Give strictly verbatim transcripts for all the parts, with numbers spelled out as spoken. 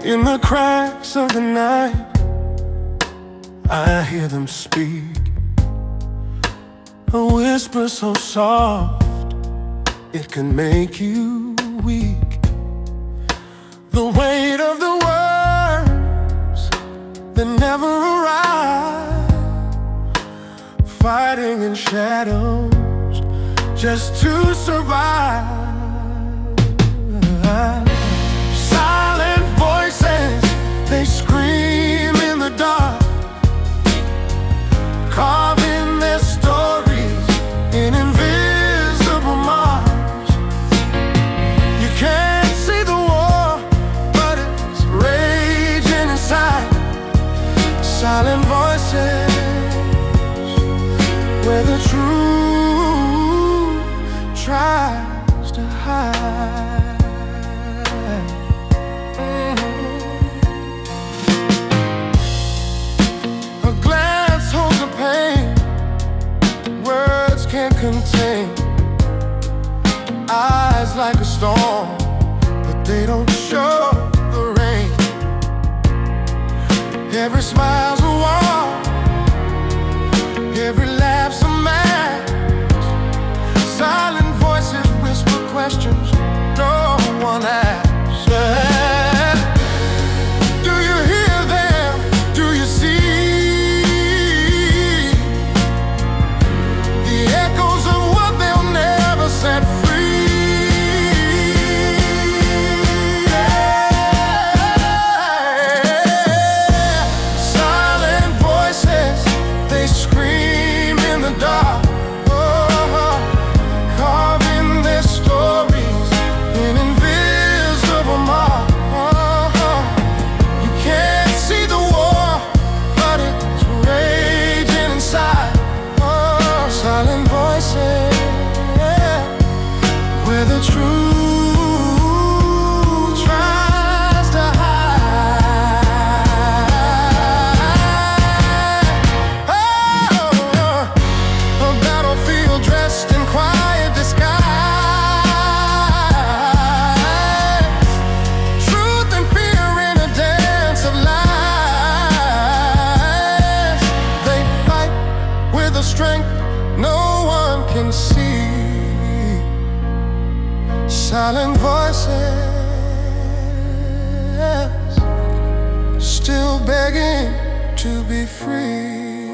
In the cracks of the night, I hear them speak, a whisper so soft it can make you weak. The weight of the words that never arrive, fighting in shadows just to survive. Silent voices, they scream in the dark, carving their stories in invisible marks. You can't see the war, but it's raging inside. Silent voices, where the truth tries to hide. Can't contain, eyes like a storm, but they don't show the rain. Every smile's a wall, every laugh's a mask. Silent voices whisper questions no one asks. Do you hear them? Do you see? Set free. Silent voices, they scream in the dark, oh, carving their stories in invisible marks. Oh, you can't see the war, but it's raging inside. Oh, silent voices, where the truth tries to hide. Oh, a battlefield dressed in quiet disguise. Truth and fear in a dance of lies. They fight with a strength no one can see. Silent voices, still begging to be free.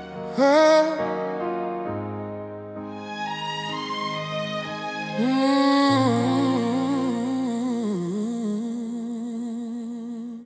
Oh. Mm.